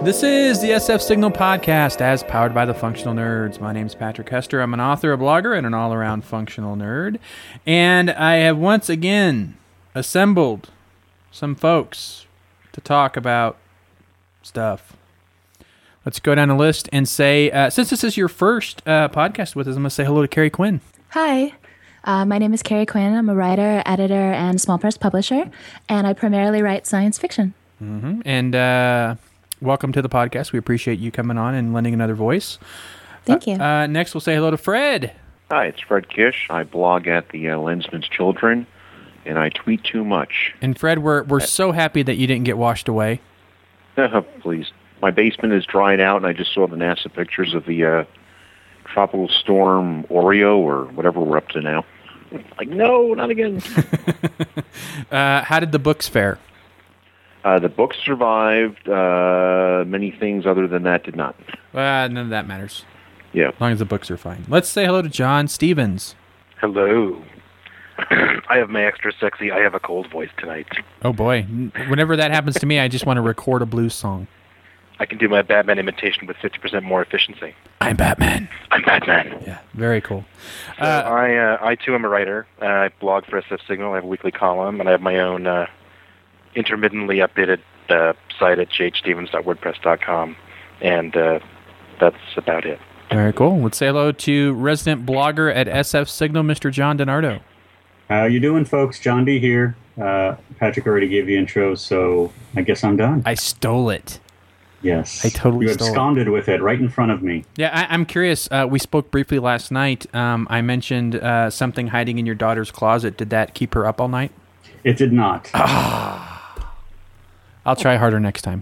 This is the SF Signal Podcast, as powered by the Functional Nerds. My name is Patrick Hester. I'm an author, a blogger, and an all-around functional nerd. And I have once again assembled some folks to talk about stuff. Let's go down the list and say, since this is your first podcast with us, I'm going to say hello to Carrie Quinn. Hi. My name is Carrie Quinn. I'm a writer, editor, and small press publisher, and I primarily write science fiction. Mm-hmm. And welcome to the podcast. We appreciate you coming on and lending another voice. Thank you. Next, we'll say hello to Fred. Hi, it's Fred Kish. I blog at the Lensman's Children, and I tweet too much. And Fred, we're so happy that you didn't get washed away. Please. My basement is dried out, and I just saw the NASA pictures of the tropical storm Oreo, or whatever we're up to now. Like, no, not again. How did the books fare? The books survived. Many things other than that did not. None of that matters. Yeah. As long as the books are fine. Let's say hello to John Stevens. Hello. I have my extra sexy I have a cold voice tonight. Oh, boy. Whenever that happens to me, I just want to record a blues song. I can do my Batman imitation with 50% more efficiency. I'm Batman. I'm Batman. Yeah, very cool. So I too am a writer. I blog for SF Signal. I have a weekly column, and I have my own intermittently updated site at jstevens.wordpress.com, and that's about it. Very cool. Let's say hello to resident blogger at SF Signal, Mr. John DiNardo. How you doing, folks? John D. here. Patrick already gave the intro, so I guess I'm done. I stole it. Yes. I totally You stole absconded with it right in front of me. Yeah, I'm curious. We spoke briefly last night. I mentioned something hiding in your daughter's closet. Did that keep her up all night? It did not. I'll try harder next time.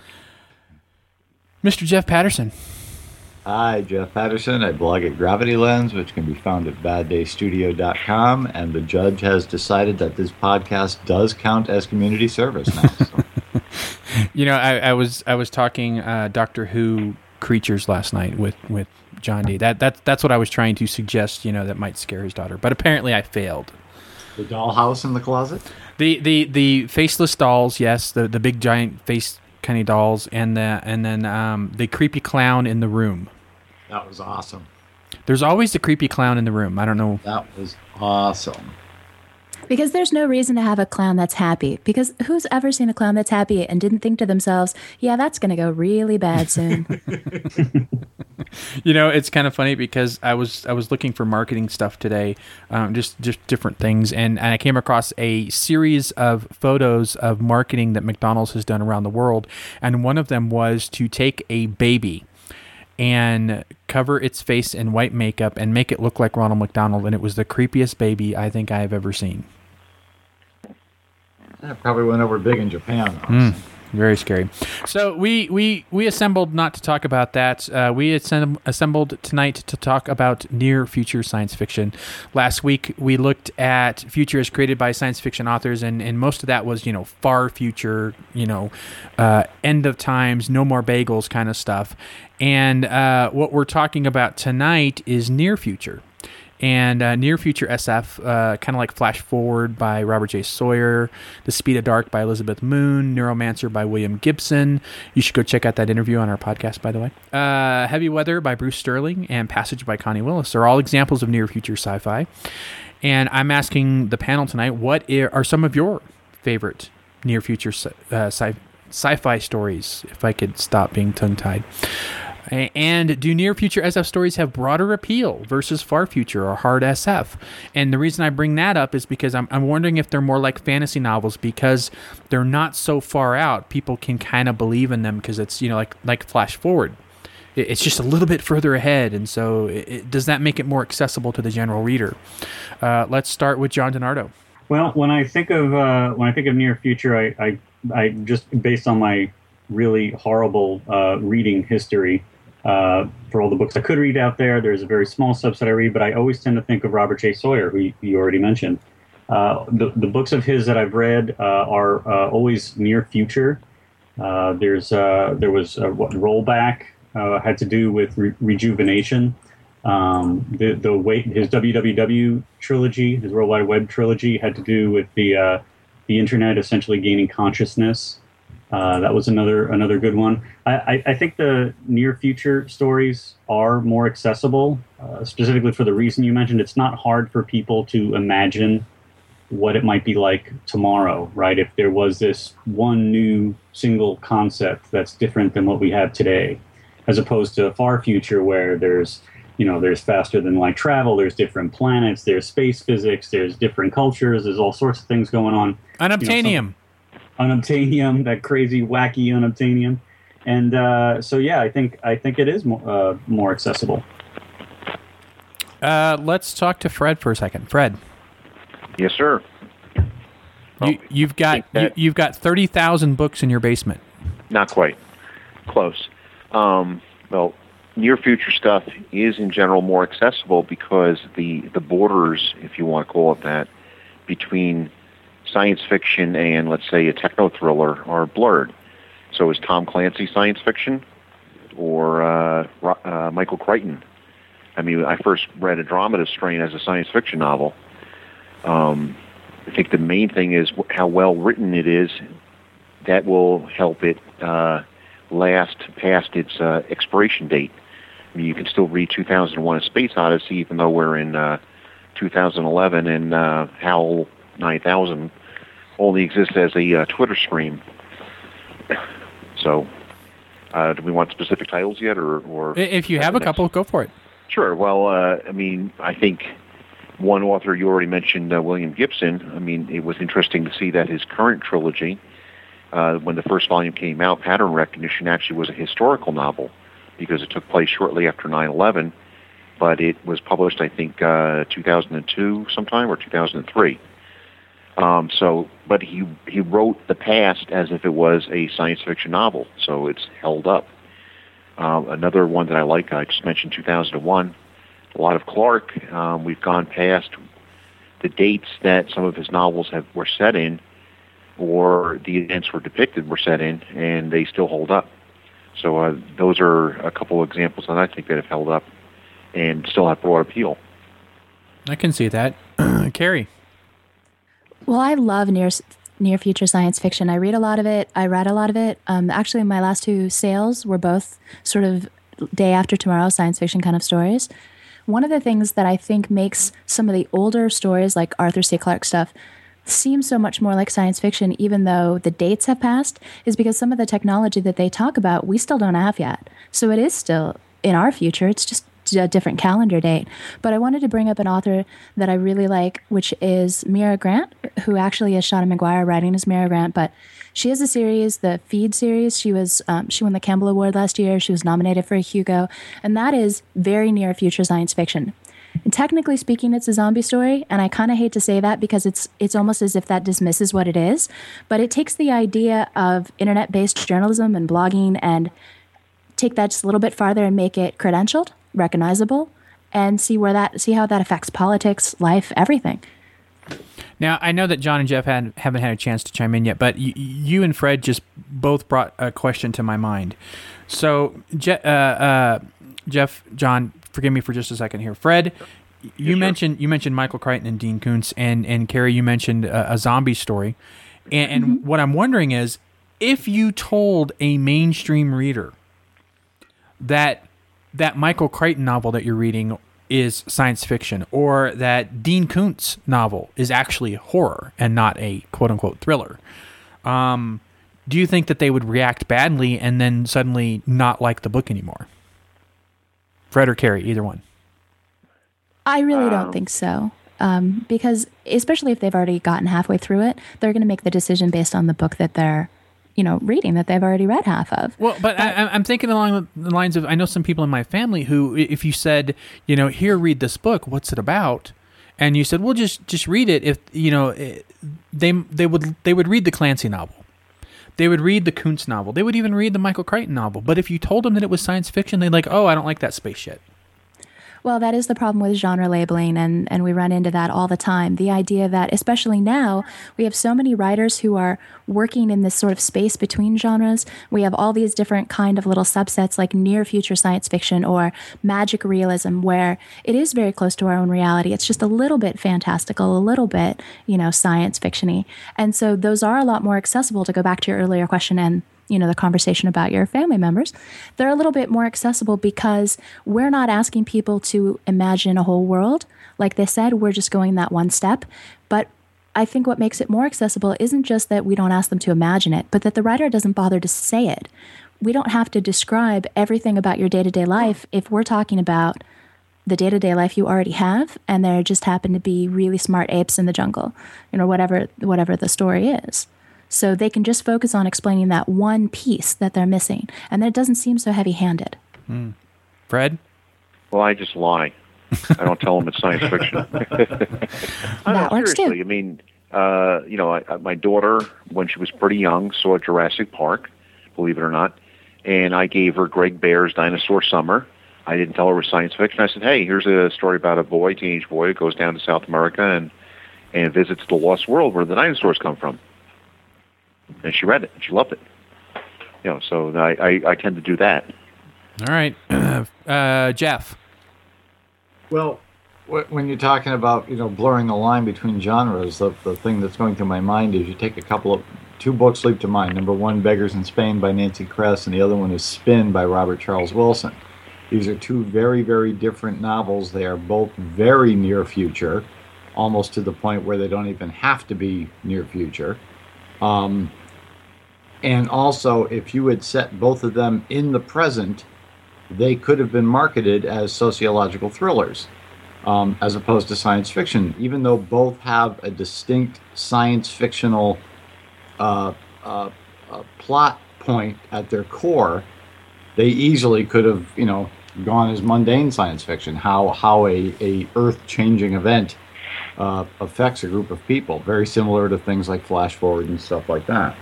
Mr. Jeff Patterson. Hi, Jeff Patterson. I blog at Gravity Lens, which can be found at baddaystudio.com, and the judge has decided that this podcast does count as community service now. So. You know, I was talking Doctor Who creatures last night with John D. That's what I was trying to suggest. You know, that might scare his daughter, but apparently I failed. The dollhouse in the closet? The faceless dolls, yes, the big giant face kind of dolls, and then the creepy clown in the room. That was awesome. There's always the creepy clown in the room. I don't know. That was awesome. Because there's no reason to have a clown that's happy. Because who's ever seen a clown that's happy and didn't think to themselves, yeah, that's going to go really bad soon. You know, it's kind of funny because I was looking for marketing stuff today, just different things, and I came across a series of photos of marketing that McDonald's has done around the world, and one of them was to take a baby and cover its face in white makeup and make it look like Ronald McDonald, and it was the creepiest baby I think I have ever seen. That probably went over big in Japan. Very scary. So we assembled not to talk about that. We assembled tonight to talk about near future science fiction. Last week we looked at futures created by science fiction authors, and most of that was, you know, far future, you know, end of times, no more bagels kind of stuff. And what we're talking about tonight is near future. And Near Future SF, kind of like Flash Forward by Robert J. Sawyer, The Speed of Dark by Elizabeth Moon, Neuromancer by William Gibson. You should go check out that interview on our podcast, by the way. Heavy Weather by Bruce Sterling and Passage by Connie Willis are all examples of near future sci-fi. And I'm asking the panel tonight, what are some of your favorite near future sci-fi stories, if I could stop being tongue-tied? And do near future SF stories have broader appeal versus far future or hard SF? And the reason I bring that up is because I'm wondering if they're more like fantasy novels, because they're not so far out. People can kind of believe in them because it's, you know, like Flash Forward. It's just a little bit further ahead, and so does that make it more accessible to the general reader? Let's start with John DiNardo. Well, when I think of near future, I just, based on my really horrible reading history, for all the books I could read out there's a very small subset I read, but I always tend to think of Robert J. Sawyer, who you already mentioned. The books of his that I've read are always near future. There was Rollback had to do with rejuvenation. His WWW trilogy, his World Wide Web trilogy, had to do with the internet essentially gaining consciousness. That was another good one. I think the near future stories are more accessible, specifically for the reason you mentioned. It's not hard for people to imagine what it might be like tomorrow, right? If there was this one new single concept that's different than what we have today, as opposed to a far future where there's faster than light travel, there's different planets, there's space physics, there's different cultures, there's all sorts of things going on. Unobtainium. Unobtainium, that crazy, wacky unobtainium. And so, yeah, I think it is more accessible. Let's talk to Fred for a second. Fred. Yes, sir. You've got 30,000 books in your basement. Not quite. Close. Well, near future stuff is in general more accessible because the borders, if you want to call it that, between science fiction and, let's say, a techno thriller are blurred. So is Tom Clancy science fiction or Michael Crichton? I mean, I first read Andromeda Strain as a science fiction novel. I think the main thing is how well written it is. That will help it last past its expiration date. I mean, you can still read 2001: A Space Odyssey, even though we're in 2011, and HAL 9000 only exists as a Twitter stream. So, do we want specific titles yet, or if you have a couple, go for it. Sure. Well, I mean, I think one author you already mentioned, William Gibson. I mean, it was interesting to see that his current trilogy, when the first volume came out, Pattern Recognition, actually was a historical novel because it took place shortly after 9/11, but it was published, I think, 2002 sometime or 2003. But he wrote the past as if it was a science fiction novel, so it's held up. Another one that I like, I just mentioned 2001. A lot of Clark. We've gone past the dates that some of his novels were set in, or the events were depicted were set in, and they still hold up. So those are a couple of examples that I think that have held up and still have broad appeal. I can see that. Carrie. Well, I love near future science fiction. I read a lot of it. I read a lot of it. Actually, my last two sales were both sort of day after tomorrow science fiction kind of stories. One of the things that I think makes some of the older stories, like Arthur C. Clarke stuff, seem so much more like science fiction, even though the dates have passed, is because some of the technology that they talk about, we still don't have yet. So it is still in our future. It's just a different calendar date. But I wanted to bring up an author that I really like, which is Mira Grant, who actually is Shauna Maguire writing as Mira Grant, but she has a series, the Feed series. She won the Campbell Award last year. She was nominated for a Hugo, and that is very near future science fiction. And technically speaking, it's a zombie story, and I kind of hate to say that because it's almost as if that dismisses what it is, but it takes the idea of internet-based journalism and blogging and take that just a little bit farther and make it credentialed, recognizable, and see how that affects politics, life, everything. Now, I know that John and Jeff haven't had a chance to chime in yet, but you and Fred just both brought a question to my mind. So, Jeff, John, forgive me for just a second here. Fred, you mentioned Michael Crichton and Dean Koontz, and Carrie, you mentioned a zombie story. And what I'm wondering is, if you told a mainstream reader that Michael Crichton novel that you're reading is science fiction, or that Dean Koontz novel is actually horror and not a quote-unquote thriller, do you think that they would react badly and then suddenly not like the book anymore? Fred or Carrie, either one. I really don't think so, because especially if they've already gotten halfway through it, they're going to make the decision based on the book that they're reading, that they've already read half of. Well, but I'm thinking along the lines of, I know some people in my family who, if you said, here, read this book, what's it about? And you said, well, just read it. If, they would read the Clancy novel. They would read the Koontz novel. They would even read the Michael Crichton novel. But if you told them that it was science fiction, they'd like, oh, I don't like that space shit. Well, that is the problem with genre labeling, and we run into that all the time. The idea that, especially now, we have so many writers who are working in this sort of space between genres. We have all these different kind of little subsets like near future science fiction or magic realism, where it is very close to our own reality. It's just a little bit fantastical, a little bit, science fiction-y. And so those are a lot more accessible, to go back to your earlier question and the conversation about your family members. They're a little bit more accessible because we're not asking people to imagine a whole world. Like they said, we're just going that one step. But I think what makes it more accessible isn't just that we don't ask them to imagine it, but that the writer doesn't bother to say it. We don't have to describe everything about your day-to-day life if we're talking about the day-to-day life you already have, and there just happen to be really smart apes in the jungle, whatever the story is. So they can just focus on explaining that one piece that they're missing, and then it doesn't seem so heavy-handed. Fred? Well, I just lie. I don't tell them it's science fiction. That works too. Seriously, I mean, my daughter, when she was pretty young, saw Jurassic Park, believe it or not, and I gave her Greg Bear's Dinosaur Summer. I didn't tell her it was science fiction. I said, hey, here's a story about a teenage boy who goes down to South America and visits the lost world where the dinosaurs come from. And she read it. And she loved it. So I tend to do that. All right. Jeff. Well, when you're talking about, blurring the line between genres, the thing that's going through my mind is you take two books leap to mind. Number one, Beggars in Spain by Nancy Kress, and the other one is Spin by Robert Charles Wilson. These are two very, very different novels. They are both very near future, almost to the point where they don't even have to be near future. And also, if you had set both of them in the present, they could have been marketed as sociological thrillers, as opposed to science fiction, even though both have a distinct science fictional plot point at their core. They easily could have, gone as mundane science fiction, how a earth-changing event affects a group of people, very similar to things like Flash Forward and stuff like that.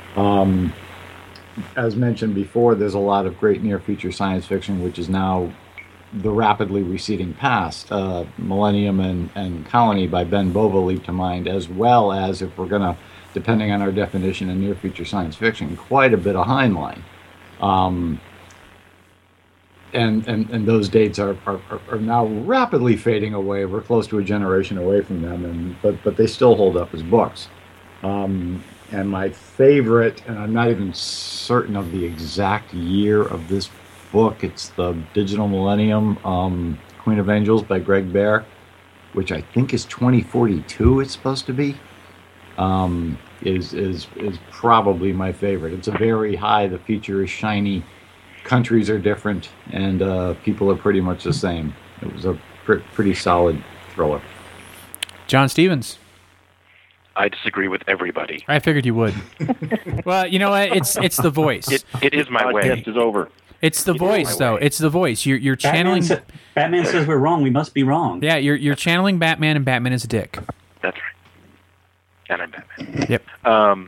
As mentioned before, there's a lot of great near-future science fiction, which is now the rapidly receding past. Millennium and Colony by Ben Bova leap to mind, as well as, if we're going to, depending on our definition of near-future science fiction, quite a bit of Heinlein. And those dates are now rapidly fading away. We're close to a generation away from them, but they still hold up as books. And my favorite, and I'm not even certain of the exact year of this book, it's the Digital Millennium, Queen of Angels by Greg Bear, which I think is 2042. It's supposed to be. Is probably my favorite. It's a very high. The feature is shiny. Countries are different, and people are pretty much the same. It was a pretty solid thriller. John Stevens. I disagree with everybody. I figured you would. Well, you know what? It's the voice. It is my way. Podcast is over. It's the voice, though. It's the voice. You're channeling. Batman says we're wrong. We must be wrong. Yeah, you're channeling Batman, and Batman is a dick. That's right. And I'm Batman. Yep.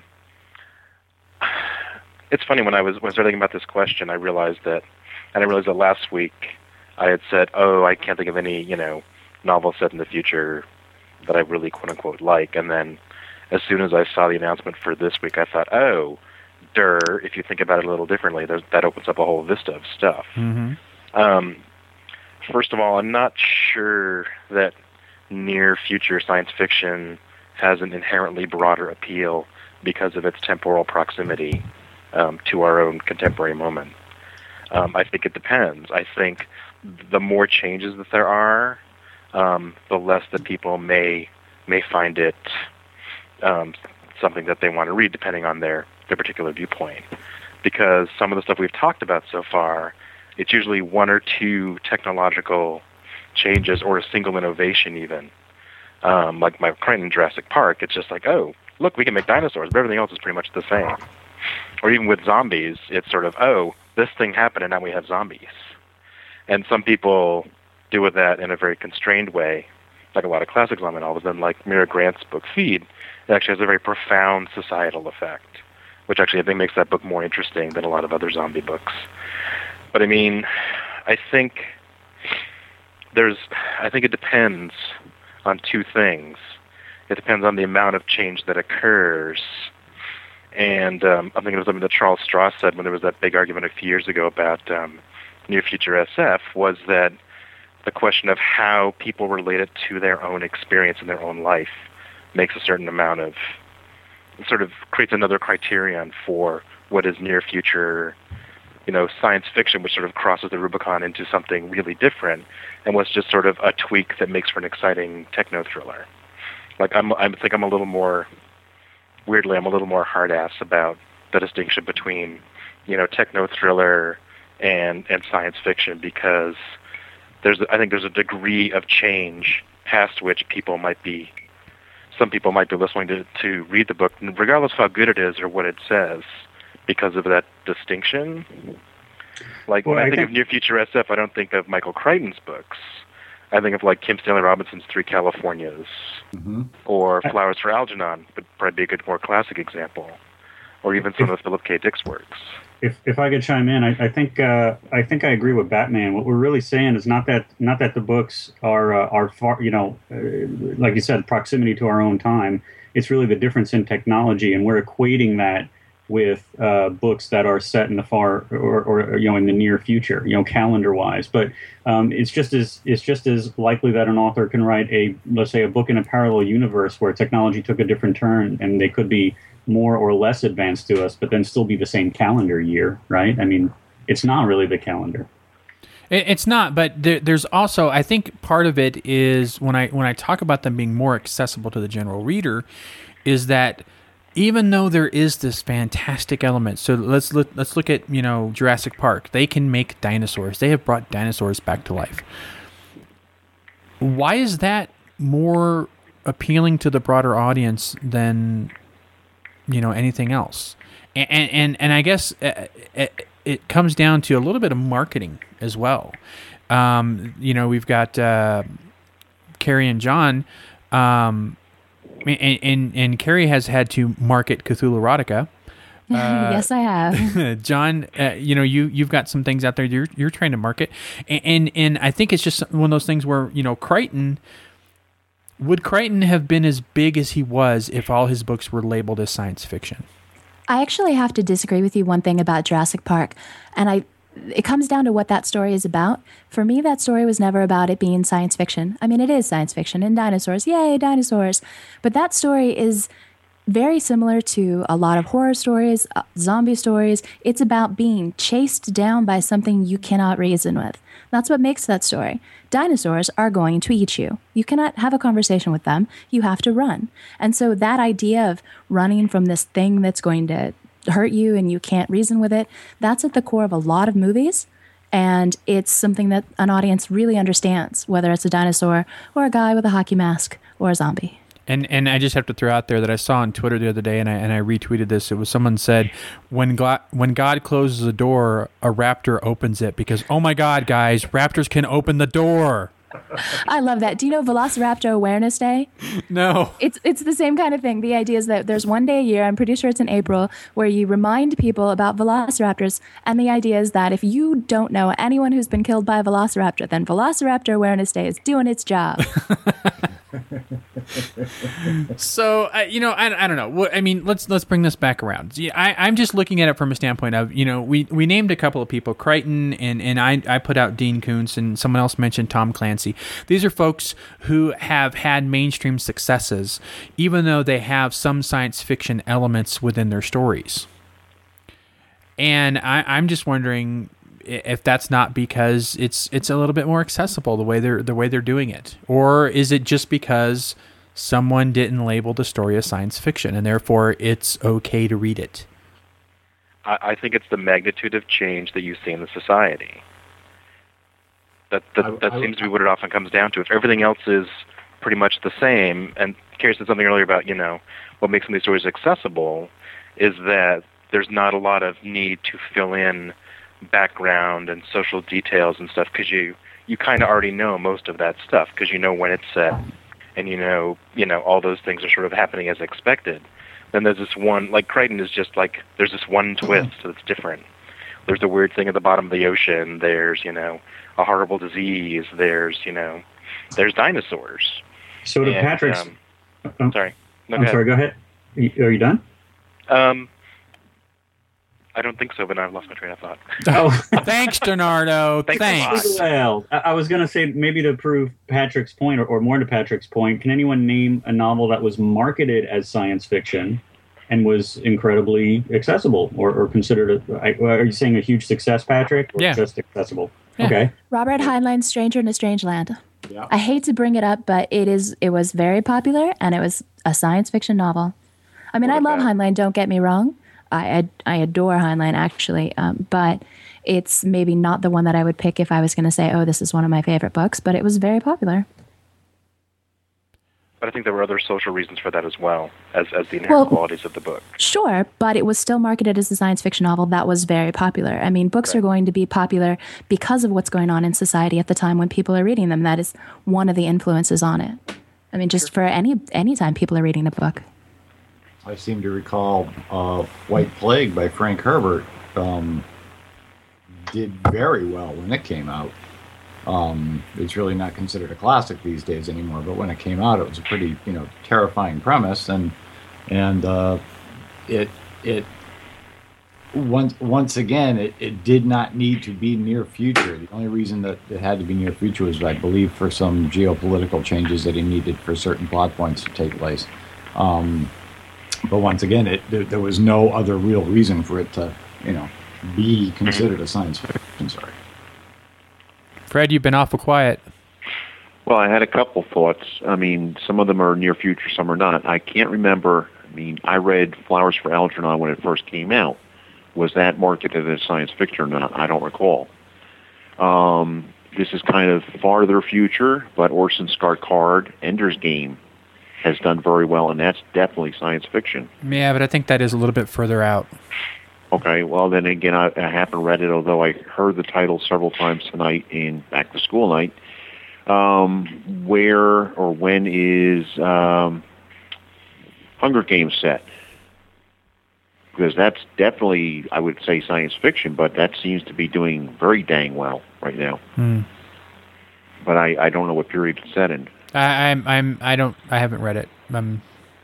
It's funny, when I was thinking about this question, I realized that last week I had said, "Oh, I can't think of any, novel set in the future that I really quote unquote like." And then, as soon as I saw the announcement for this week, I thought, "Oh, if you think about it a little differently, that opens up a whole vista of stuff." Mm-hmm. First of all, I'm not sure that near future science fiction has an inherently broader appeal because of its temporal proximity to our own contemporary moment. I think it depends. I think the more changes that there are, the less that people may find it something that they want to read, depending on their particular viewpoint. Because some of the stuff we've talked about so far, it's usually one or two technological changes or a single innovation even. Like my Crichton Jurassic Park, it's just like, oh, look, we can make dinosaurs, but everything else is pretty much the same. Or even with zombies, it's sort of, oh, this thing happened and now we have zombies. And some people do with that in a very constrained way, like a lot of classic zombie novels, and like Mira Grant's book Feed, it actually has a very profound societal effect, which actually I think makes that book more interesting than a lot of other zombie books. But I mean, I think I think it depends on two things. It depends on the amount of change that occurs. And I'm thinking of something that Charles Stross said when there was that big argument a few years ago about Near Future SF, was that the question of how people relate it to their own experience in their own life makes a certain amount of, sort of creates another criterion for what is near future, science fiction, which sort of crosses the Rubicon into something really different, and was just sort of a tweak that makes for an exciting techno thriller. Like I think I'm a little more hard-ass about the distinction between, techno thriller and science fiction, because I think there's a degree of change past which some people might be listening to read the book, regardless of how good it is or what it says, because of that distinction. Like, when I think of Near Future SF, I don't think of Michael Crichton's books. I think of, like, Kim Stanley Robinson's Three Californias, or Flowers for Algernon, would probably be a good, more classic example, or even some of Philip K. Dick's works. If I could chime in, I think I agree with Batman. What we're really saying is not that the books are far, like you said, proximity to our own time. It's really the difference in technology, and we're equating that with books that are set in the far or in the near future, calendar wise. But it's just as likely that an author can write let's say a book in a parallel universe where technology took a different turn, and they could be more or less advanced to us, but then still be the same calendar year, right? I mean, it's not really the calendar. It's not, but there's also, I think part of it is when I talk about them being more accessible to the general reader, is that even though there is this fantastic element, so let's look at Jurassic Park. They can make dinosaurs. They have brought dinosaurs back to life. Why is that more appealing to the broader audience than anything else? And I guess it comes down to a little bit of marketing as well. We've got Carrie and John, and Carrie has had to market Cthulhu Erotica. Yes, I have. John, you've got some things out there you're trying to market, and I think it's just one of those things where Crichton. Would Crichton have been as big as he was if all his books were labeled as science fiction? I actually have to disagree with you one thing about Jurassic Park, and it comes down to what that story is about. For me, that story was never about it being science fiction. I mean, it is science fiction and dinosaurs. Yay, dinosaurs. But that story is very similar to a lot of horror stories, zombie stories. It's about being chased down by something you cannot reason with. That's what makes that story. Dinosaurs are going to eat you. You cannot have a conversation with them. You have to run. And so that idea of running from this thing that's going to hurt you and you can't reason with it, that's at the core of a lot of movies. And it's something that an audience really understands, whether it's a dinosaur or a guy with a hockey mask or a zombie. And I just have to throw out there that I saw on Twitter the other day, and I retweeted this. It was someone said, when God closes a door, a raptor opens it, because, oh my God, guys, raptors can open the door. I love that. Do you know Velociraptor Awareness Day? No. It's the same kind of thing. The idea is that there's one day a year, I'm pretty sure it's in April, where you remind people about velociraptors. And the idea is that if you don't know anyone who's been killed by a velociraptor, then Velociraptor Awareness Day is doing its job. So, I don't know. I mean, let's bring this back around. I'm just looking at it from a standpoint of, we named a couple of people, Crichton, and I put out Dean Koontz, and someone else mentioned Tom Clancy. These are folks who have had mainstream successes, even though they have some science fiction elements within their stories. And I'm just wondering if that's not because it's a little bit more accessible the way they're doing it, or is it just because someone didn't label the story as science fiction and therefore it's okay to read it? I think it's the magnitude of change that you see in the society. That seems to be what it often comes down to. If everything else is pretty much the same, and Carrie said something earlier about what makes some of these stories accessible is that there's not a lot of need to fill in background and social details and stuff, because you kind of already know most of that stuff, because you know when it's set, and all those things are sort of happening as expected. Then there's this one, like Crichton is just like, there's this one twist that's different. there's a weird thing at the bottom of the ocean. There's, a horrible disease. There's, there's dinosaurs. So to Patrick's... sorry. No, I'm sorry, go ahead. Are you done? I don't think so, but I've lost my train of thought. Oh, Thanks, Donardo. Thanks. Well, I was going to say, maybe to prove Patrick's point, or more to Patrick's point, can anyone name a novel that was marketed as science fiction and was incredibly accessible, or considered are you saying a huge success, Patrick? Or Yeah. just accessible? Yeah. Okay. Robert Heinlein's Stranger in a Strange Land. Yeah. I hate to bring it up, but it was very popular, and it was a science fiction novel. I mean, I love Heinlein, don't get me wrong. I adore Heinlein, actually, but it's maybe not the one that I would pick if I was going to say, oh, this is one of my favorite books, but it was very popular. But I think there were other social reasons for that as well, as the inherent qualities of the book. Sure, but it was still marketed as a science fiction novel that was very popular. I mean, books are going to be popular because of what's going on in society at the time when people are reading them. That is one of the influences on it. I mean, just for any time people are reading a book. I seem to recall White Plague by Frank Herbert did very well when it came out. It's really not considered a classic these days anymore, but when it came out, it was a pretty, terrifying premise, and it once again it did not need to be near future. The only reason that it had to be near future was, I believe, for some geopolitical changes that he needed for certain plot points to take place. But once again, there was no other real reason for it to, be considered a science fiction story. Fred, you've been awful quiet. Well, I had a couple thoughts. I mean, some of them are near future, some are not. I can't remember. I mean, I read Flowers for Algernon when it first came out. Was that marketed as science fiction or not? I don't recall. This is kind of farther future, but Orson Scott Card, Ender's Game, has done very well, and that's definitely science fiction. Yeah, but I think that is a little bit further out. Okay, well, then again, I haven't read it, although I heard the title several times tonight in Back to School Night. Where or when is Hunger Games set? Because that's definitely, I would say, science fiction, but that seems to be doing very dang well right now. But I don't know what period it's set in. I haven't read it. I'm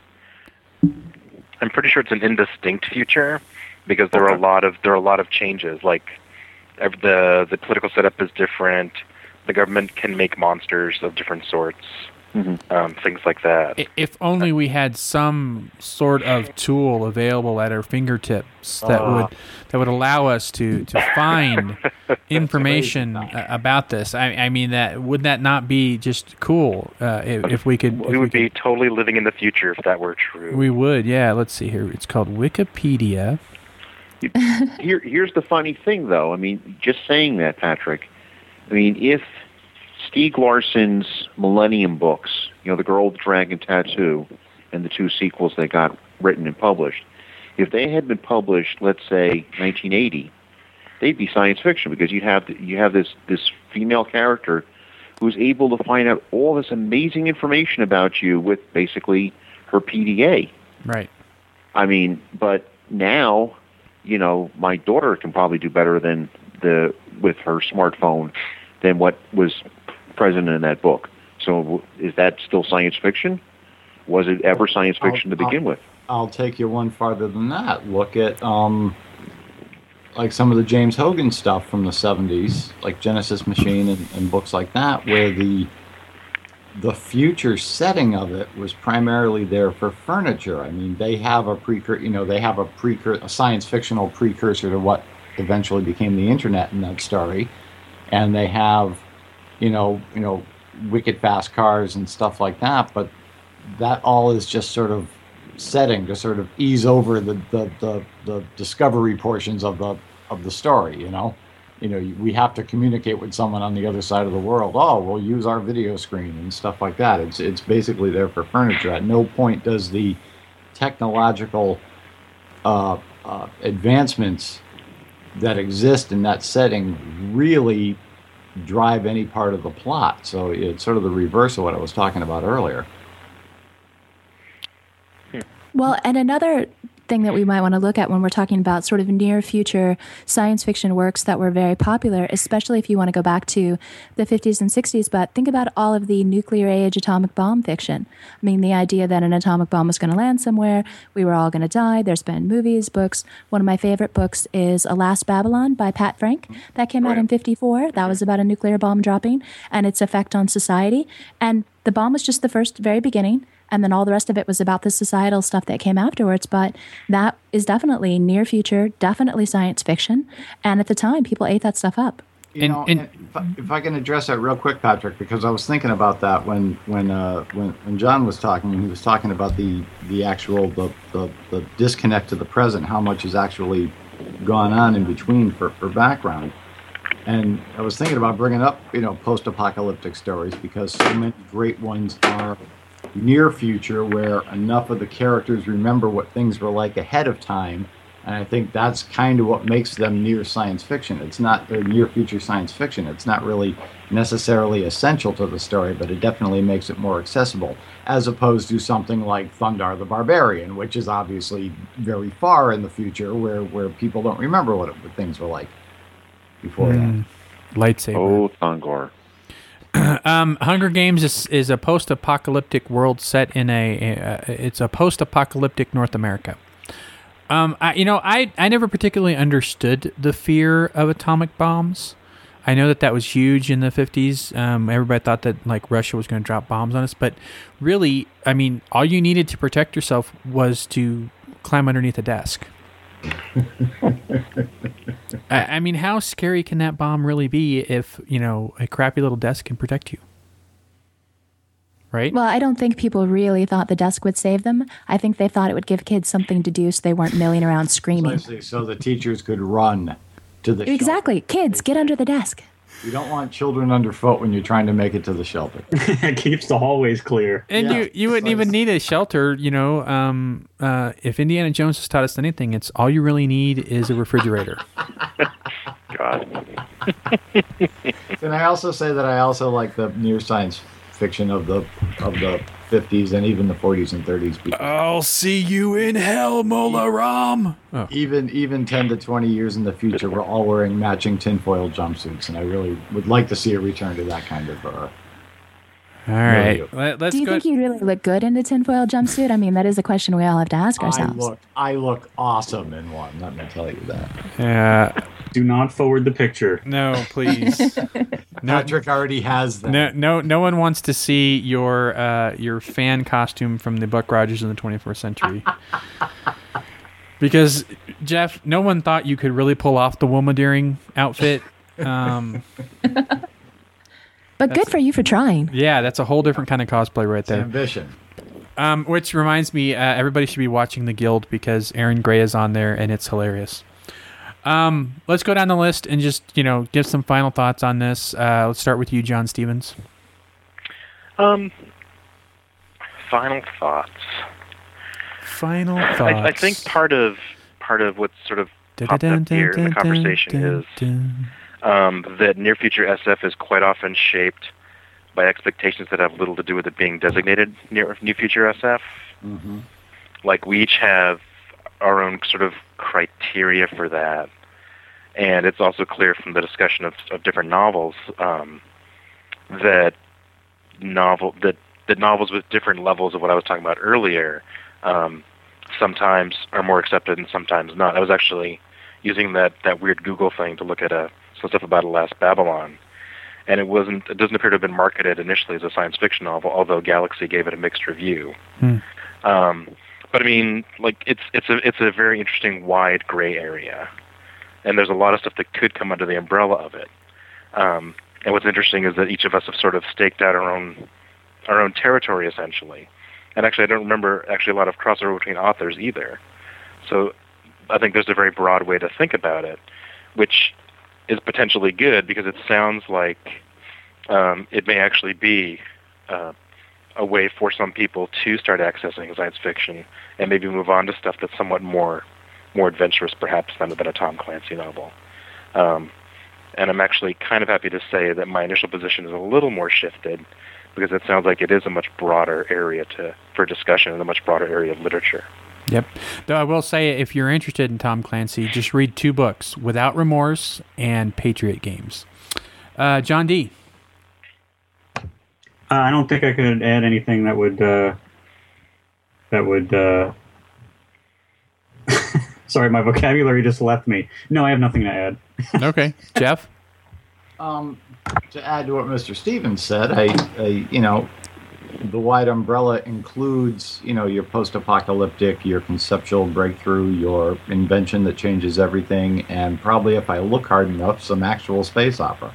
pretty sure it's an indistinct future because there are a lot of changes. Like the political setup is different. The government can make monsters of different sorts. Things like that. If only we had some sort of tool available at our fingertips that would allow us to find information about this. I mean, would that not be just cool if we could? We would be totally living in the future if that were true. We would, yeah. Let's see here. It's called Wikipedia. Here's the funny thing, though. I mean, just saying that, Patrick. I mean, if Stieg Larsson's Millennium books, The Girl with the Dragon Tattoo, and the two sequels they got written and published, if they had been published, let's say 1980, they'd be science fiction because you have this female character who's able to find out all this amazing information about you with basically her PDA. Right. I mean, but now, my daughter can probably do better with her smartphone than what was present in that book. So is that still science fiction? Was it ever science fiction to begin with? I'll take you one farther than that. Look at like some of the James Hogan stuff from the 70s, like Genesis Machine and books like that, where the future setting of it was primarily there for furniture. I mean, they have a a science fictional precursor to what eventually became the internet in that story, and they have wicked fast cars and stuff like that, but that all is just sort of setting to sort of ease over the discovery portions of the story. We have to communicate with someone on the other side of the world. Oh, we'll use our video screen and stuff like that. It's basically there for furniture. At no point does the technological advancements that exist in that setting really drive any part of the plot. So it's sort of the reverse of what I was talking about earlier. Well, and another thing that we might want to look at when we're talking about sort of near future science fiction works that were very popular, especially if you want to go back to the 50s and 60s. But think about all of the nuclear age atomic bomb fiction. I mean, the idea that an atomic bomb was going to land somewhere, we were all going to die. There's been movies, books. One of my favorite books is Alas, Babylon by Pat Frank. That came out in 54. That was about a nuclear bomb dropping and its effect on society. And the bomb was just the very beginning. And then all the rest of it was about the societal stuff that came afterwards. But that is definitely near future, definitely science fiction. And at the time, people ate that stuff up. If I can address that real quick, Patrick, because I was thinking about that when John was talking, he was talking about the actual the disconnect to the present, how much has actually gone on in between for background. And I was thinking about bringing up, post-apocalyptic stories, because so many great ones are near future, where enough of the characters remember what things were like ahead of time. And I think that's kind of what makes them near science fiction. It's not their near future science fiction. It's not really necessarily essential to the story, but it definitely makes it more accessible, as opposed to something like Thundar the Barbarian, which is obviously very far in the future, where people don't remember what things were like before that. Lightsaber. Oh, Thungor. Hunger Games is a post-apocalyptic world set in it's a post-apocalyptic North America. I never particularly understood the fear of atomic bombs. I know that was huge in the 50s. Everybody thought that Russia was going to drop bombs on us, but really, I mean, all you needed to protect yourself was to climb underneath a desk. I mean, how scary can that bomb really be if, a crappy little desk can protect you? Right? Well, I don't think people really thought the desk would save them. I think they thought it would give kids something to do so they weren't milling around screaming. So the teachers could run to the Exactly. shelter. Kids, get under the desk. You don't want children underfoot when you're trying to make it to the shelter. It keeps the hallways clear. And you wouldn't even need a shelter, if Indiana Jones has taught us anything, it's all you really need is a refrigerator. God. Can I also say that I also like the near science fiction of the 50s and even the 40s and 30s. I'll see you in hell, Mola Ram. Oh. Even 10 to 20 years in the future, we're all wearing matching tinfoil jumpsuits, and I really would like to see a return to that kind of. All right, let's Do you think you really look good in a tinfoil jumpsuit? I mean, that is a question we all have to ask ourselves. I look awesome in one. Let me tell you that. Yeah. Do not forward the picture. No, please. Patrick already has that. No one wants to see your fan costume from the Buck Rogers in the 21st century. Because, Jeff, no one thought you could really pull off the Womadeering outfit. But good for you for trying. Yeah, that's a whole different kind of cosplay right there. Ambition. Which reminds me, everybody should be watching The Guild because Aaron Gray is on there and it's hilarious. Let's go down the list and just, give some final thoughts on this. Let's start with you, John Stevens. Final thoughts. I think part of what's sort of popped up here in the conversation is that near future SF is quite often shaped by expectations that have little to do with it being designated near future SF. Mm-hmm. Like we each have our own sort of criteria for that. And it's also clear from the discussion of different novels that novels with different levels of what I was talking about earlier sometimes are more accepted and sometimes not. I was actually using that weird Google thing to look at some stuff about Alas, Babylon, and it doesn't appear to have been marketed initially as a science fiction novel, although Galaxy gave it a mixed review. But I mean, it's a very interesting wide gray area, and there's a lot of stuff that could come under the umbrella of it. And what's interesting is that each of us have sort of staked out our own territory essentially. And actually, I don't remember a lot of crossover between authors either. So I think there's a very broad way to think about it, which is potentially good because it sounds like it may actually be a way for some people to start accessing science fiction and maybe move on to stuff that's somewhat more adventurous, perhaps, than a Tom Clancy novel. And I'm actually kind of happy to say that my initial position is a little more shifted because it sounds like it is a much broader area for discussion and a much broader area of literature. Yep. Though I will say, if you're interested in Tom Clancy, just read 2 books, Without Remorse and Patriot Games. John D. I don't think I could add anything that would sorry, my vocabulary just left me. No, I have nothing to add. Okay. Jeff? To add to what Mr. Stevens said, the wide umbrella includes, your post-apocalyptic, your conceptual breakthrough, your invention that changes everything, and probably, if I look hard enough, some actual space opera.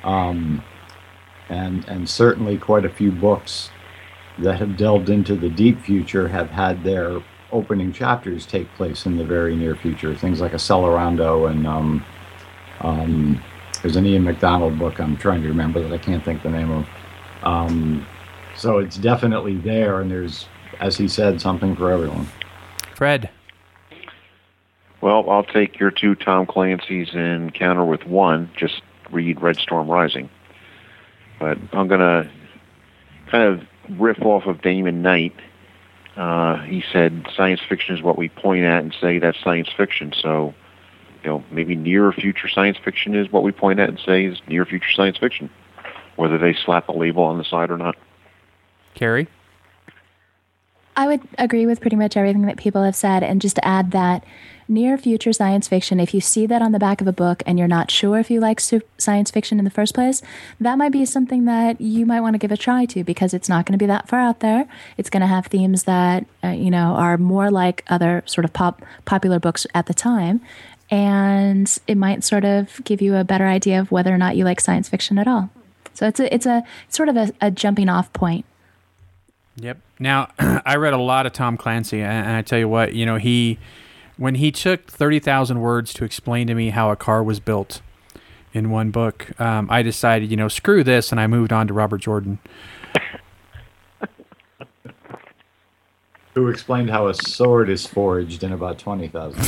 And certainly quite a few books that have delved into the deep future have had their opening chapters take place in the very near future. Things like Accelerando and there's an Ian McDonald book I'm trying to remember that I can't think the name of. So it's definitely there, and there's, as he said, something for everyone. Fred? Well, I'll take your 2 Tom Clancy's and counter with 1. Just read Red Storm Rising. But I'm going to kind of riff off of Damon Knight. He said science fiction is what we point at and say that's science fiction. So, maybe near future science fiction is what we point at and say is near future science fiction, whether they slap a label on the side or not. Carrie? I would agree with pretty much everything that people have said, and just to add that near future science fiction, if you see that on the back of a book and you're not sure if you like science fiction in the first place, that might be something that you might want to give a try to, because it's not going to be that far out there. It's going to have themes that are more like other sort of popular books at the time, and it might sort of give you a better idea of whether or not you like science fiction at all. So it's a sort of a jumping off point. Yep. Now, I read a lot of Tom Clancy, and I tell you what, when he took 30,000 words to explain to me how a car was built in one book, I decided, screw this, and I moved on to Robert Jordan. Who explained how a sword is forged in about 20,000.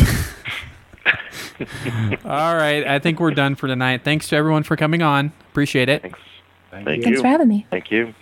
All right. I think we're done for tonight. Thanks to everyone for coming on. Appreciate it. Thanks. Thank you. Thanks for having me. Thank you.